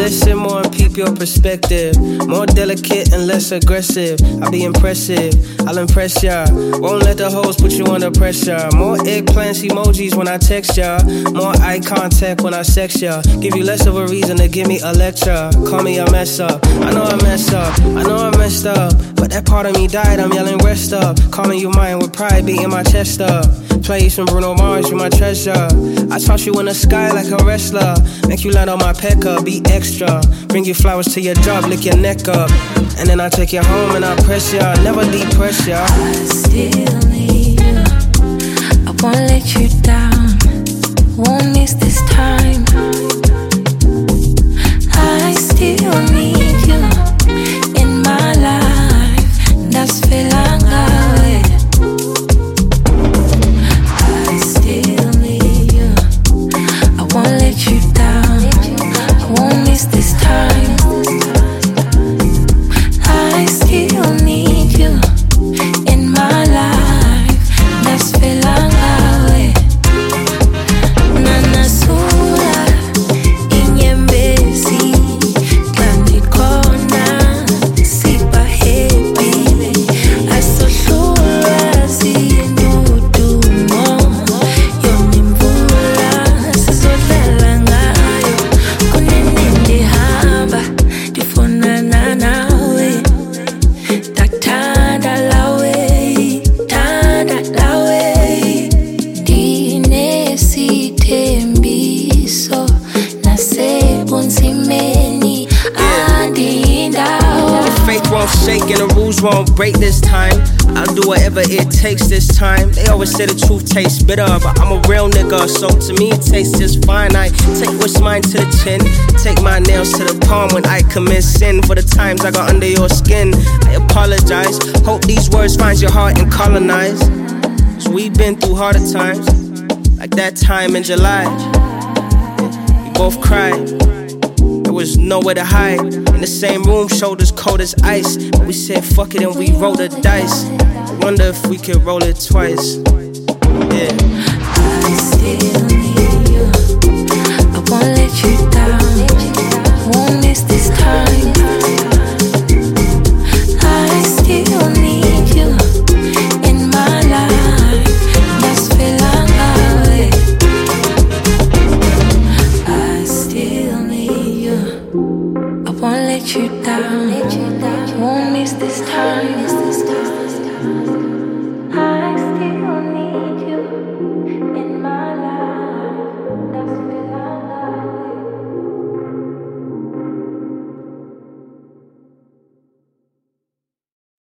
listen more and peep your perspective. More delicate and less aggressive. I'll be impressive, I'll impress ya. Won't let the hoes put you under pressure. More eggplants emojis when I text ya. More eye contact when I sex ya. Give you less of a reason to give me a lecture. Call me a mess up, I know I mess up, I know I messed up. But that part of me died, I'm yelling rest up. Calling you mine with pride, beating my chest up. Play some Bruno Mars, you my treasure. I toss you in the sky like a wrestler. Make you land on my pecker, be extra. Bring you flowers to your job, lick your neck up. And then I take you home and I press ya, never depress ya. I still need you, I won't let you down, won't miss this time. I still need you in my life, that's feeling away. I still need you, I won't let you down, I won't miss this time. I still need you in my life, that's feeling away. Nana sura inyembezi kandi kona sipa happy. I so sure zinudumo yonimvula sizodlala ngayo kunene ndihamba ndifunana nawe. Tanda lawe dinesithembiso nasebunzimeni andindawo. Faith won't shake and the rules won't break this time. I'll do whatever it takes this time. They always say the truth tastes bitter, but I'm a real nigga, so to me it tastes just fine. I take what's mine to the chin, take my nails to the palm when I commit sin. For the times I got under your skin, I apologize. Hope these words find your heart and colonize. Cause we've been through harder times, like that time in July. We both cried, there was nowhere to hide. In the same room, shoulders cold as ice. But we said fuck it and we rolled the dice. I wonder if we could roll it twice. Yeah.